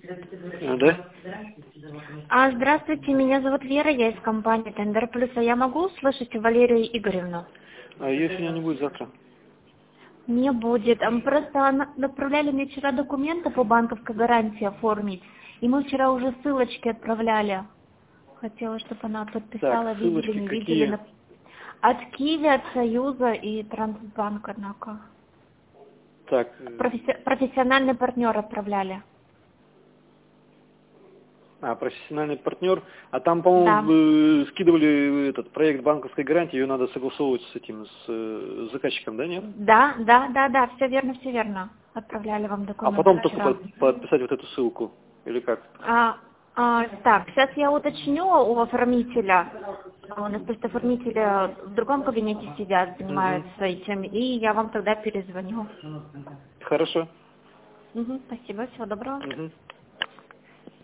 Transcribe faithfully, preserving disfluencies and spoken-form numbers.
А, да? А, здравствуйте, меня зовут Вера, я из компании Тендер Плюс. А я могу услышать Валерию Игоревну? А если меня не будет завтра? Не будет. А мы просто на- направляли мне вчера документы по банковской гарантии оформить. И мы вчера уже ссылочки отправляли. Хотела, чтобы она Так, подписала, видели, ссылочки не видели. какие? на- От Киви, от Союза и Трансбанк, однако. Так, э, Професси- Профессиональный партнер отправляли. а, профессиональный партнер. А там, Да. по-моему, э, скидывали этот проект банковской гарантии, ее надо согласовывать с этим, с э, заказчиком, да, нет? Да, да, да, да, все верно, все верно. Отправляли вам А документы потом только вчера. под- подписать вот эту ссылку, или как? А, а, так, сейчас я уточню у оформителя. А, У нас просто оформители в другом кабинете сидят, Мгм. занимаются этим, и я вам тогда перезвоню. Хорошо. Мгм, спасибо, всего доброго. Мгм.